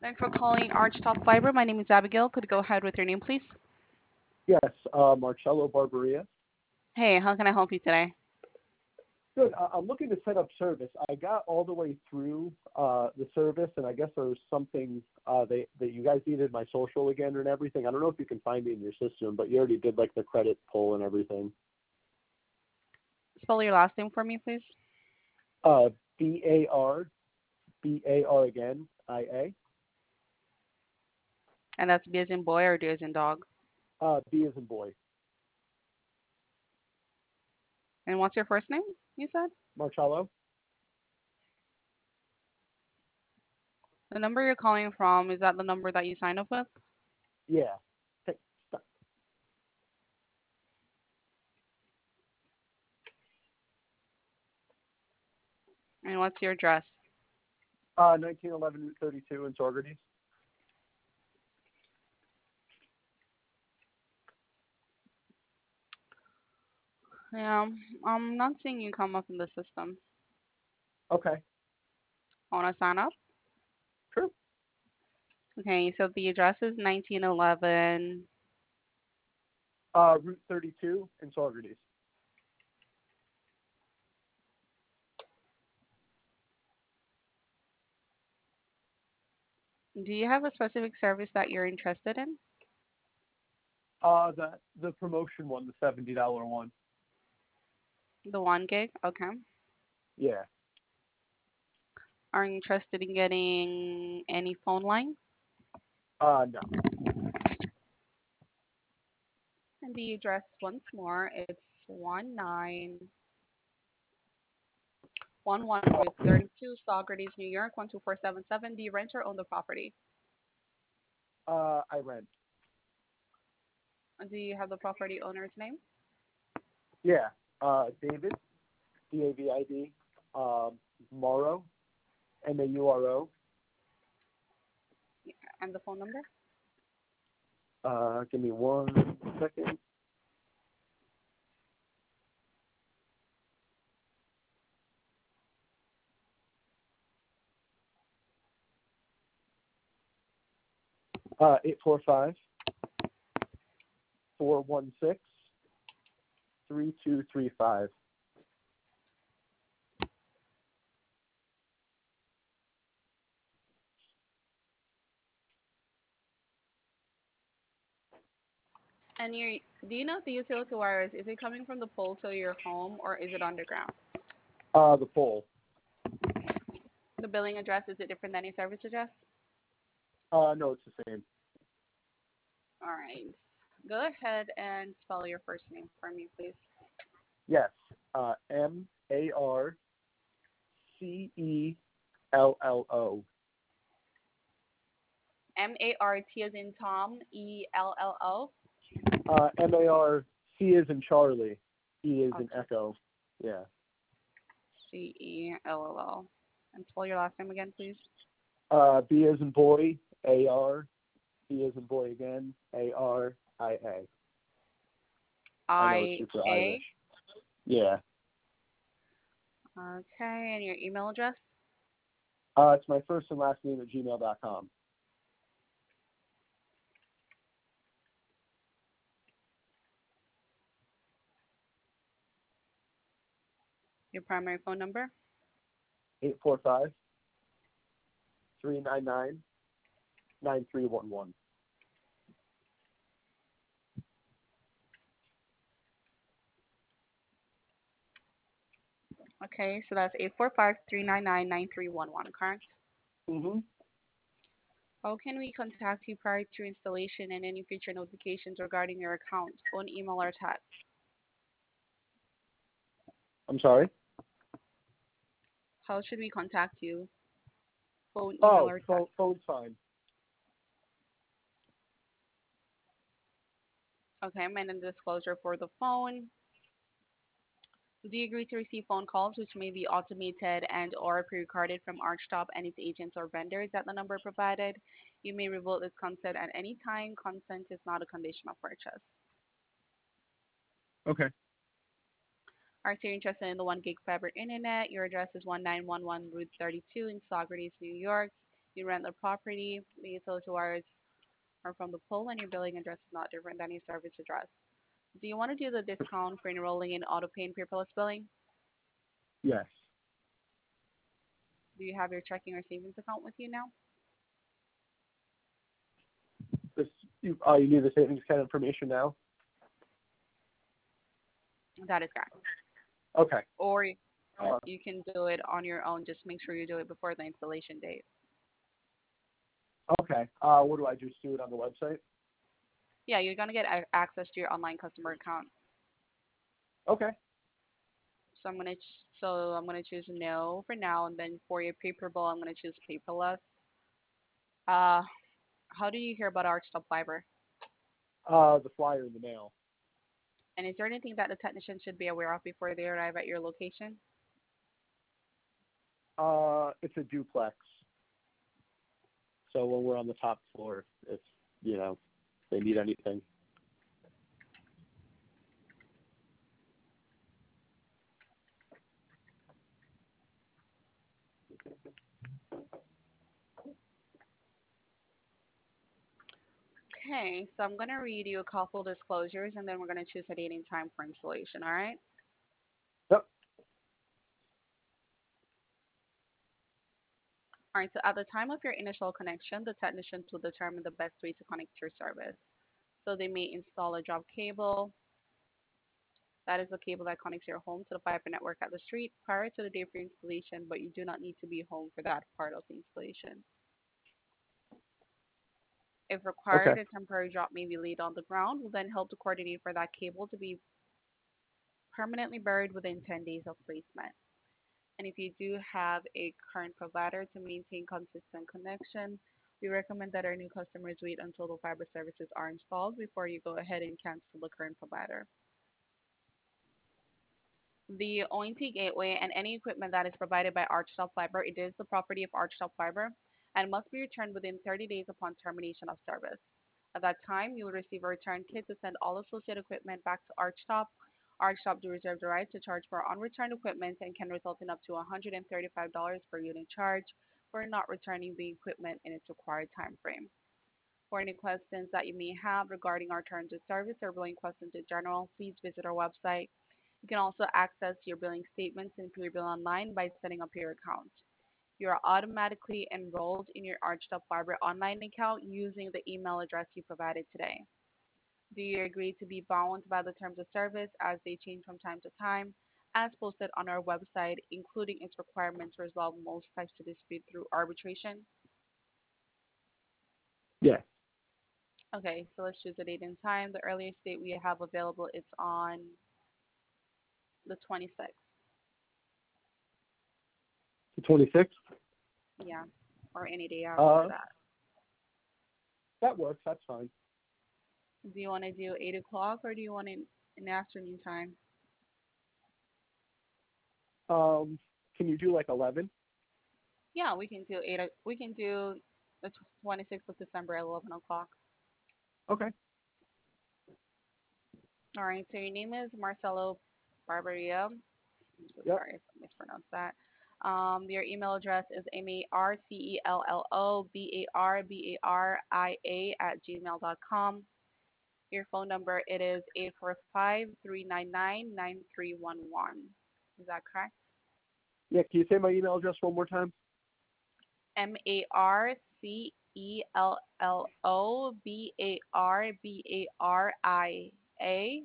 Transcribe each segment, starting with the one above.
Thanks for calling Archtop Fiber. My name is Abigail. Could you go ahead with your name, please? Yes, Marcello Barberia. Hey, how can I help you today? Good. I'm looking to set up service. I got all the way through the service, and I guess there was something that you guys needed my social again and everything. I don't know if you can find me in your system, but you already did like the credit pull and everything. Spell your last name for me, please. B-A-R, B-A-R again, I-A. And that's B as in boy or D as in dog. B as in boy. And what's your first name, you said? Marcello? The number you're calling from, is that the number that you signed up with? Yeah. Hey, stop. And what's your address? 1911 Route 32 in Saugerties. Yeah, I'm not seeing you come up in the system. Okay. Want to sign up? Sure. Okay, so the address is 1911. Route 32 in Saugerties. Do you have a specific service that you're interested in? The promotion one, the $70 one. The 1 gig? Okay. Yeah. Are you interested in getting any phone line? No. And the address once more, it's 1911 Route 32, Saugerties, New York, 12477. Do you rent or own the property? I rent. And do you have the property owner's name? Yeah. David, D-A-V-I-D, Morrow, M-A-U-R-O. Yeah. And the phone number? Give me 1 second. Uh, 845-416-3235. And do you know if the utility wires, is it coming from the pole to your home or is it underground? The pole. The billing address, is it different than your service address? No, it's the same. All right. Go ahead and spell your first name for me, please. Yes. M-A-R-C-E-L-L-O. M-A-R-T as in Tom, E-L-L-O. M-A-R-C is in Charlie. E is in Okay. Echo. Yeah. C-E-L-L-O. And spell your last name again, please. B as in boy, A-R. B as in boy again, A-R-I-A. I know it's super I-A. Irish. Yeah. Okay, and your email address? It's my first and last name at gmail.com. Your primary phone number? 845-399-9311. Okay, so that's 845-399-9311, correct? Mm-hmm. How can we contact you prior to installation and any future notifications regarding your account, phone, email, or text? I'm sorry? How should we contact you? Phone, email, Oh, or text? phone's fine. Okay, and then disclosure for the phone. Do you agree to receive phone calls which may be automated and or pre-recorded from Archtop and its agents or vendors at the number provided? You may revoke this consent at any time. Consent is not a condition of purchase. Okay. Are you interested in the 1 gig fiber internet? Your address is 1911 Route 32 in Saugerties, New York. You rent the property, the utility wires are from the pole, and your billing address is not different than your service address. Do you want to do the discount for enrolling in auto pay and paperless billing? Yes. Do you have your checking or savings account with you now? This, you need the savings account information now? That is correct. Okay. Or Uh, you can do it on your own. Just make sure you do it before the installation date. okay. What do I just do it on the website? Yeah, you're gonna get access to your online customer account. Okay. So I'm gonna choose no for now, and then for your paper bill, I'm gonna choose paperless. Uh, how do you hear about Archstop Fiber? The flyer in the mail. And is there anything that the technician should be aware of before they arrive at your location? It's a duplex. So when we're on the top floor, if they need anything. Okay, so I'm gonna read you a couple disclosures, and then we're gonna choose a date and time for installation. All right. Yep. All right. So at the time of your initial connection, the technicians will determine the best way to connect to your service. So they may install a drop cable. That is the cable that connects your home to the fiber network at the street prior to the day for installation, but you do not need to be home for that part of the installation. If Okay. required, a temporary drop may be laid on the ground. We'll then help to coordinate for that cable to be permanently buried within 10 days of placement. And if you do have a current provider to maintain consistent connection, we recommend that our new customers wait until the fiber services are installed before you go ahead and cancel the current provider. The ONT gateway and any equipment that is provided by Archtop Fiber, it is the property of Archtop Fiber and must be returned within 30 days upon termination of service. At that time, you will receive a return kit to send all associated equipment back to Archtop. Archtop do reserve the right to charge for unreturned equipment and can result in up to $135 per unit charge for not returning the equipment in its required time frame. For any questions that you may have regarding our terms of service or billing questions in general, please visit our website. You can also access your billing statements and pay your bill online by setting up your account. You are automatically enrolled in your Archtop Fiber online account using the email address you provided today. Do you agree to be bound by the terms of service as they change from time to time, as posted on our website, including its requirements to resolve most types of dispute through arbitration? Yes. Okay, so let's choose a date and time. The earliest date we have available is on the 26th. The 26th. Yeah, or any day after Uh, that. that works. That's fine. Do you want to do 8 o'clock or do you want it in the afternoon time? Can you do like 11? Yeah, we can do we can do the 26th of December at 11 o'clock. Okay. All right, so your name is Marcelo Barbaria. I'm so Yep. sorry if I mispronounced that. Your email address is marcellobarbaria@gmail.com. Your phone number it is 845-399-9311. Is that correct? Yeah. Can you say my email address one more time? marcellobarbaria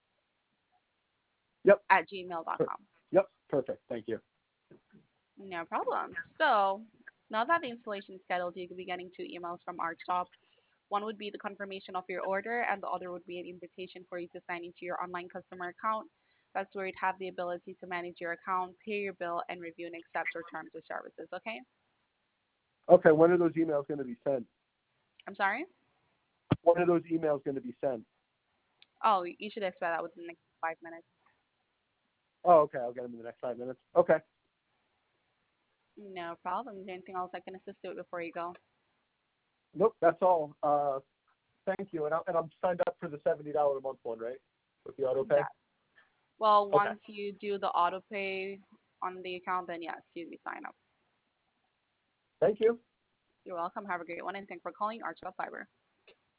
Yep. at gmail dot Per- com. yep. Perfect. Thank you. No problem. So now that the installation is scheduled, you will be getting two emails from Archtop. One would be the confirmation of your order, and the other would be an invitation for you to sign into your online customer account. That's where you'd have the ability to manage your account, pay your bill, and review and accept your terms or services. Okay? Okay. When are those emails going to be sent? I'm sorry? When are those emails going to be sent? Oh, you should expect that within the next 5 minutes. Oh, okay. I'll get them in the next 5 minutes. Okay. No problem. Is there anything else I can assist you with before you go? Nope. That's all. Thank you. And I'm signed up for the $70 a month one, right? With the auto pay. Yeah. Well, Okay. once you do the auto pay on the account, then yes, you'd be signed up. Thank you. You're welcome. Have a great one, and thanks for calling Arch Fiber.